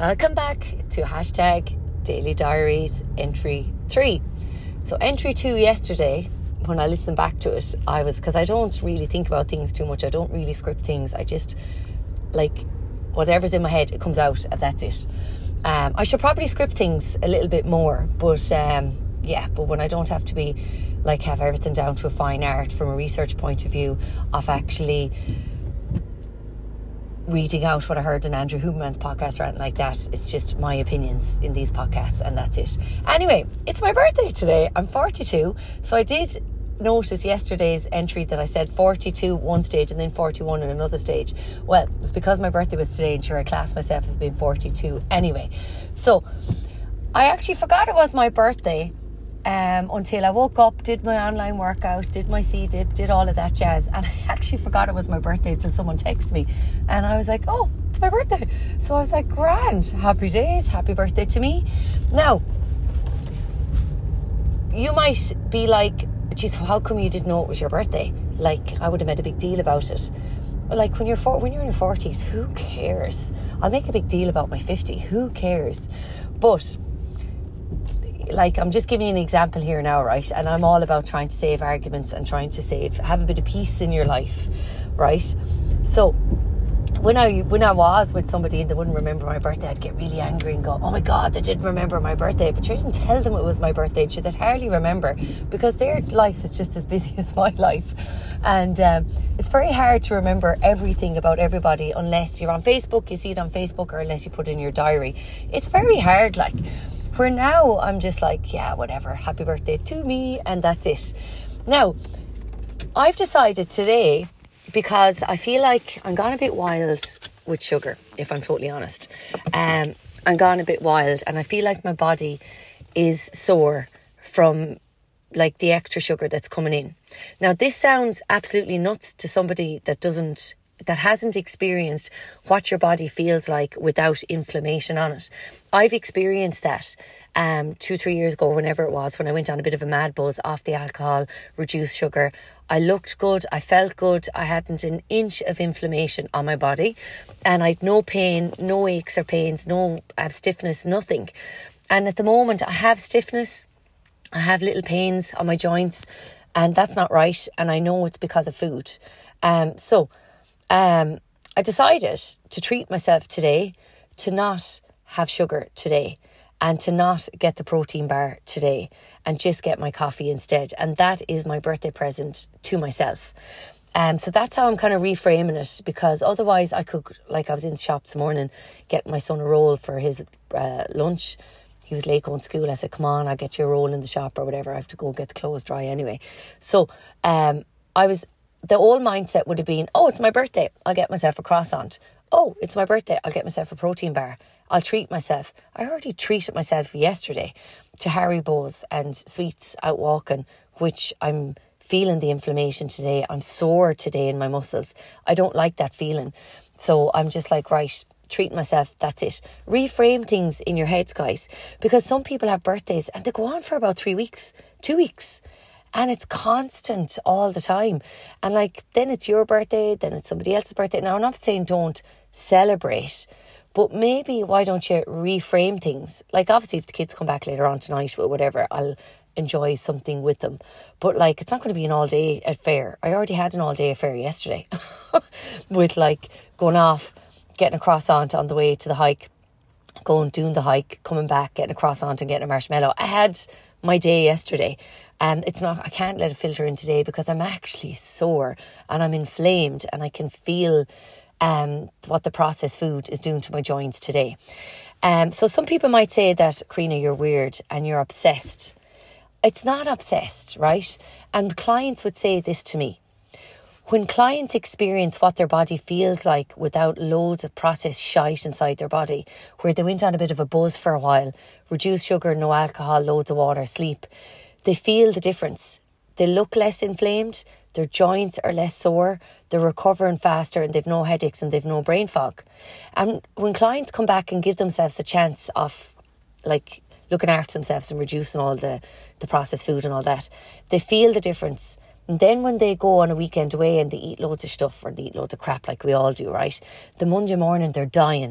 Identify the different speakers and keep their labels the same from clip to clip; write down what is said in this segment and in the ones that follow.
Speaker 1: Welcome back to hashtag Daily Diaries entry 3. So entry 2 yesterday, when I listened back to it, because I don't really think about things too much. I don't really script things. I just, whatever's in my head, it comes out and that's it. I should probably script things a little bit more, but when I don't have to be, have everything down to a fine art from a research point of view of actually reading out what I heard in Andrew Huberman's podcast or anything like that. It's just my opinions in these podcasts and that's it. Anyway, it's my birthday today. I'm 42. So I did notice yesterday's entry that I said 42 one stage and then 41 in another stage. Well, it was because my birthday was today and sure I classed myself as being 42 anyway. So I actually forgot it was my birthday until I woke up, did my online workout, did my C-dip, did all of that jazz, and I actually forgot it was my birthday until someone texted me and I was like, oh, it's my birthday. So I was like, grand, happy days, happy birthday to me. Now, you might be like, geez, how come you didn't know it was your birthday? I would have made a big deal about it. When you're in your 40s, who cares? I'll make a big deal about my 50, who cares? But I'm just giving you an example here now, right? And I'm all about trying to save arguments and trying to have a bit of peace in your life, right? So when I was with somebody and they wouldn't remember my birthday, I'd get really angry and go, oh my God, they didn't remember my birthday. But I didn't tell them it was my birthday. They'd hardly remember because their life is just as busy as my life. And it's very hard to remember everything about everybody unless you're on Facebook, you see it on Facebook, or unless you put it in your diary. It's very hard, For now, I'm just yeah, whatever, happy birthday to me, and that's it. Now, I've decided today, because I feel like I'm gone a bit wild with sugar, if I'm totally honest. I'm gone a bit wild, and I feel like my body is sore from the extra sugar that's coming in. Now, this sounds absolutely nuts to somebody that hasn't experienced what your body feels like without inflammation on it. I've experienced that 2-3 years ago, whenever it was, when I went on a bit of a mad buzz off the alcohol, reduced sugar. I looked good, I felt good, I hadn't an inch of inflammation on my body, and I'd no pain, no aches or pains, no stiffness, nothing. And at the moment I have stiffness, I have little pains on my joints, and that's not right, and I know it's because of food. I decided to treat myself today, to not have sugar today, and to not get the protein bar today, and just get my coffee instead. And that is my birthday present to myself. So that's how I'm kind of reframing it, because otherwise I could, I was in the shop this morning getting my son a roll for his lunch. He was late going to school. I said, come on, I'll get you a roll in the shop or whatever. I have to go get the clothes dry anyway. So the old mindset would have been, oh, it's my birthday, I'll get myself a croissant. Oh, it's my birthday, I'll get myself a protein bar. I'll treat myself. I already treated myself yesterday to Haribo's and sweets out walking, which I'm feeling the inflammation today. I'm sore today in my muscles. I don't like that feeling. So I'm just right, treat myself, that's it. Reframe things in your heads, guys, because some people have birthdays and they go on for about 3 weeks, 2 weeks. And it's constant all the time. And then it's your birthday, then it's somebody else's birthday. Now, I'm not saying don't celebrate, but maybe why don't you reframe things? Obviously, if the kids come back later on tonight or whatever, I'll enjoy something with them. But it's not going to be an all-day affair. I already had an all-day affair yesterday with going off, getting a croissant on the way to the hike, doing the hike, coming back, getting a croissant and getting a marshmallow. I had my day yesterday. I can't let it filter in today because I'm actually sore and I'm inflamed and I can feel what the processed food is doing to my joints today. So some people might say that, Karina, you're weird and you're obsessed. It's not obsessed, right? And clients would say this to me. When clients experience what their body feels like without loads of processed shite inside their body, where they went on a bit of a buzz for a while, reduced sugar, no alcohol, loads of water, sleep, they feel the difference. They look less inflamed, their joints are less sore, they're recovering faster and they've no headaches and they've no brain fog. And when clients come back and give themselves a chance of looking after themselves and reducing all the processed food and all that, they feel the difference. And then when they go on a weekend away and they eat loads of stuff or they eat loads of crap like we all do, right? The Monday morning they're dying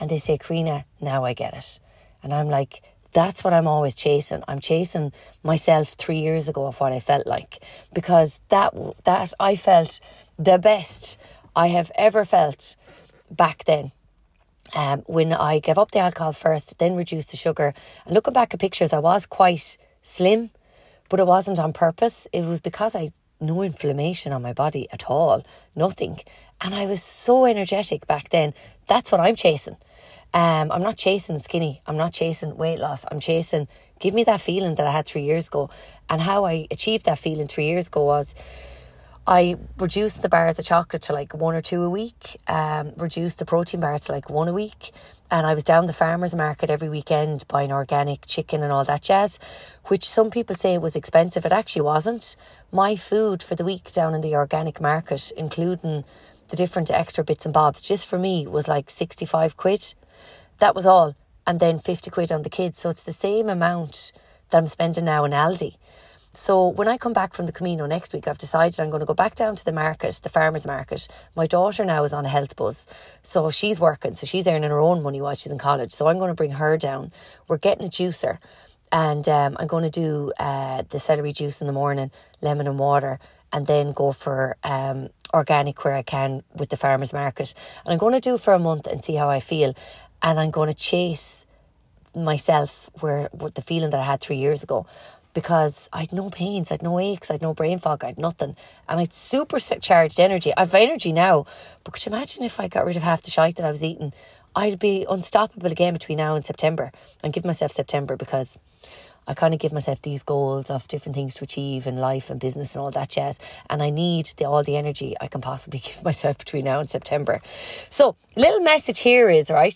Speaker 1: And they say, Karina, now I get it. And I'm like, that's what I'm always chasing. I'm chasing myself 3 years ago of what I felt like, because that I felt the best I have ever felt back then. When I gave up the alcohol first, then reduced the sugar. And looking back at pictures, I was quite slim, but it wasn't on purpose. It was because I had no inflammation on my body at all, nothing. And I was so energetic back then. That's what I'm chasing. I'm not chasing skinny. I'm not chasing weight loss. I'm chasing, give me that feeling that I had 3 years ago. And how I achieved that feeling 3 years ago was I reduced the bars of chocolate to like 1 or 2 a week, reduced the protein bars to like 1 a week. And I was down the farmer's market every weekend buying organic chicken and all that jazz, which some people say was expensive. It actually wasn't. My food for the week down in the organic market, including the different extra bits and bobs, just for me was like 65 quid. That was all. And then 50 quid on the kids. So it's the same amount that I'm spending now in Aldi. So when I come back from the Camino next week, I've decided I'm going to go back down to the market, the farmer's market. My daughter now is on a health buzz. So she's working. So she's earning her own money while she's in college. So I'm going to bring her down. We're getting a juicer. And I'm going to do the celery juice in the morning, lemon and water. And then go for organic where I can with the farmer's market. And I'm going to do it for a month and see how I feel. And I'm going to chase myself with the feeling that I had 3 years ago, because I had no pains, I had no aches, I had no brain fog, I had nothing. And I had supercharged energy. I have energy now, but could you imagine if I got rid of half the shite that I was eating? I'd be unstoppable again between now and September. And give myself September because I kind of give myself these goals of different things to achieve in life and business and all that jazz. And I need all the energy I can possibly give myself between now and September. So, little message here is, right,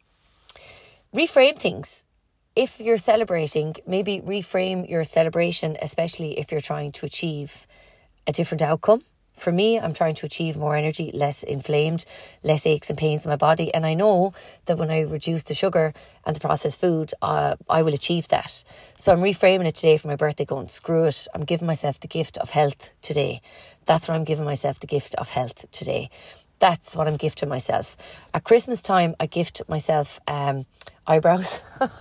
Speaker 1: reframe things. If you're celebrating, maybe reframe your celebration, especially if you're trying to achieve a different outcome. For me, I'm trying to achieve more energy, less inflamed, less aches and pains in my body. And I know that when I reduce the sugar and the processed food, I will achieve that. So I'm reframing it today for my birthday, going, screw it. I'm giving myself the gift of health today. That's what I'm giving myself, the gift of health today. That's what I'm gifting myself. At Christmas time, I gift myself eyebrows,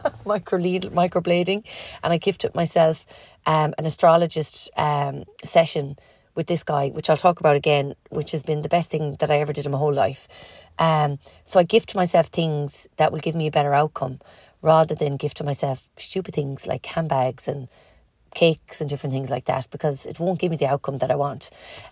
Speaker 1: microblading, and I gifted myself an astrologist session with this guy, which I'll talk about again, which has been the best thing that I ever did in my whole life. So I gift myself things that will give me a better outcome, rather than gift to myself stupid things like handbags and cakes and different things like that, because it won't give me the outcome that I want.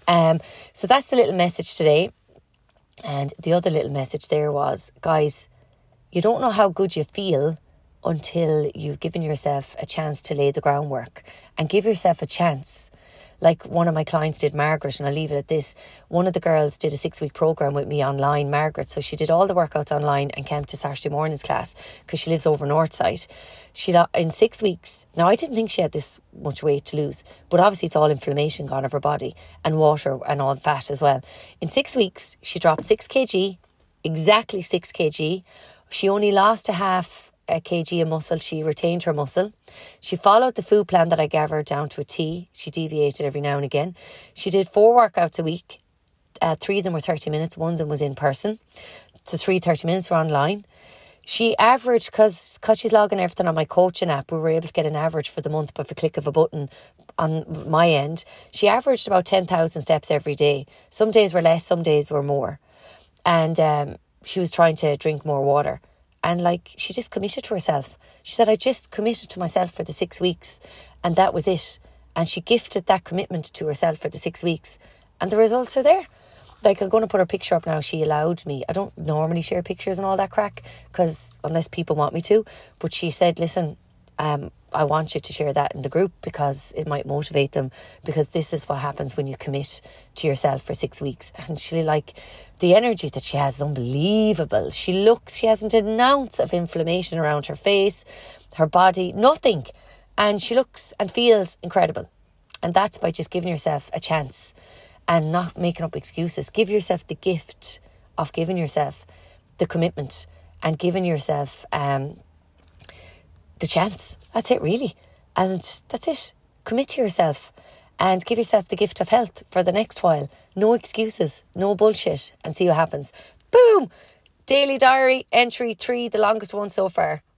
Speaker 1: So that's the little message today. And the other little message there was, guys, you don't know how good you feel until you've given yourself a chance to lay the groundwork, and give yourself a chance. Like one of my clients did, Margaret, and I'll leave it at this. One of the girls did a 6-week program with me online, Margaret. So she did all the workouts online and came to Saturday morning's class because she lives over Northside. She, in 6 weeks, now I didn't think she had this much weight to lose, but obviously it's all inflammation gone of her body and water and all fat as well. In 6 weeks, she dropped 6 kg, exactly 6 kg. She only lost a half a kg of muscle. She retained her muscle. She followed the food plan that I gave her down to a T. She deviated every now and again. She did 4 workouts a week. 3 of them were 30 minutes. 1 of them was in person. The 3 30 minutes were online. She averaged, because she's logging everything on my coaching app, we were able to get an average for the month by the click of a button on my end. She averaged about 10,000 steps every day. Some days were less, some days were more. And she was trying to drink more water. And like, she just committed to herself. She said, I just committed to myself for the 6 weeks, and that was it. And she gifted that commitment to herself for the 6 weeks, and the results are there. Like, I'm going to put her picture up now. She allowed me. I don't normally share pictures and all that crack, because unless people want me to. But she said, listen, I want you to share that in the group because it might motivate them, because this is what happens when you commit to yourself for 6 weeks. And she, like, the energy that she has is unbelievable. She hasn't an ounce of inflammation around her face, her body, nothing. And she looks and feels incredible. And that's by just giving yourself a chance and not making up excuses. Give yourself the gift of giving yourself the commitment and giving yourself the chance. That's it, really. And that's it. Commit to yourself and give yourself the gift of health for the next while. No excuses, no bullshit, and see what happens. Boom! Daily diary entry 3, the longest one so far.